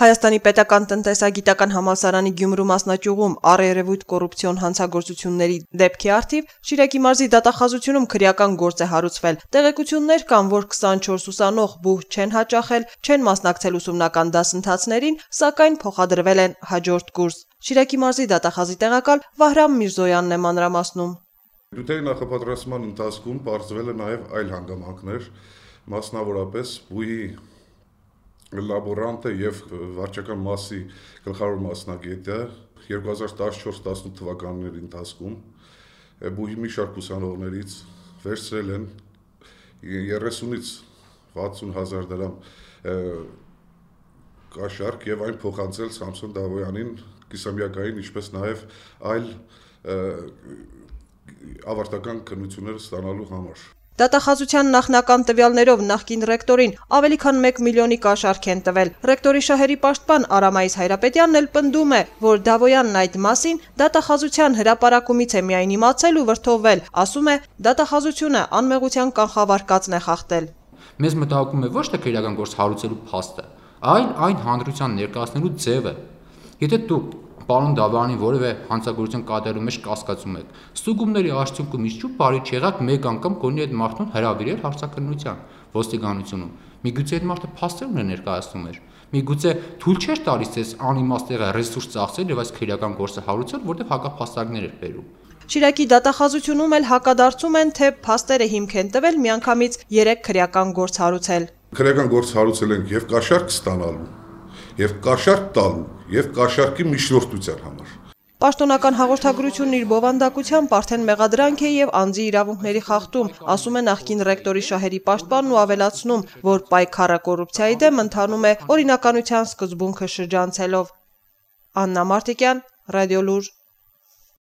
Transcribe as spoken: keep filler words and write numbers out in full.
Հայաստանի պետական տնտեսագիտական համալսարանի Գյումրու մասնաճյուղում առերևույթ կոռուպցիոն հանցագործությունների դեպքի առթիվ Շիրակի մարզի դատախազությունում քրեական գործ է հարուցվել։ Տեղեկություններ կան, որ քսանչորս ուսանող բուհ չեն հաճախել, չեն մասնակցել ուսումնական դասընթացներին, սակայն փոխադրվել են հաջորդ կուրս։ Շիրակի մարզի դատախազի տեղակալ Վահրամ Միրզոյանն է մանրամասնում։ Դյութեի նախապատրաստման ընթացքում պարզվել է նաև այլ հանգամանքներ, մասնավորապես բուհի լաբորանտը եւ վարչական մասի գլխավոր մասնագետը երկու հազար տասնչորս տասնութ թվականների ընթացքում բուհի մի շարք ուսանողներից վերցրել են երեսունից վաթսուն հազար դրամ կաշառք եւ այն փոխանցել Սամսոն Դավոյանին կիսամյակային, ինչպես նաեւ այլ ավարտական քննություններ ստանալու համար։ Դատախազության նախնական տվյալներով նախկին ռեկտորին ավելի քան մեկ միլիոնի կաշառք են տվել։ Ռեկտորի շահերի պաշտպան Արամայիս Հայրապետյանն էլ պնդում է, որ Դավոյանն այդ մասին դատախազության հրապարակումից է միայն իմացել ու վրդովվել, ասում է, դատախազությունը անմեղության կանխավարկածն է խախտել։ Մեզ մտահոգում է ոչ թե քրեական գործ հարուցելու փաստը, այլ այն հանրության ներկայացնելու ձևը։ Եթե դուք Պարոն Դավոյանին որևէ հանցագործություն կատարելու մեջ կասկածում եք, ստուգումների արդյունքում ինչու բարի չեղաք մեկ անգամ գոնե այդ մարդուն հրավիրել հարցաքննության ոստիկանությունում։ Միգուցե այդ մարդը փաստեր ուներ ներկայացնում էր։ Միգուցե թույլ չէր տալիս ձեզ անիմաստ եղա ռեսուրս ծախսել եւ այս քրեական գործը հարուցել, որտեղ հակափաստարկներ էր բերում։ Շիրակի դատախազությունում էլ հակադարձում են, թե փաստերը հիմք են տվել միանգամից երեք քրեական գործ հարուցել։ Քրեական գործ հարուցել են եւ կաշառք ստանալու, եւ կաշառք տալու, եւ կաշառքի միջնորդության համար։ Պաշտոնական հաղորդագրությունն իր բովանդակությամբ արդեն մեղադրանք է եւ անձի իրավունքների խախտում, ասում է նախկին ռեկտորի շահերի պաշտպանն ու ավելացնում, որ պայքարը կոռուպցիայի դեմ ընթանում է օրինականության սկզբունքը շրջանցելով։ Աննա Մարտիկյան, Ռադիոլուր։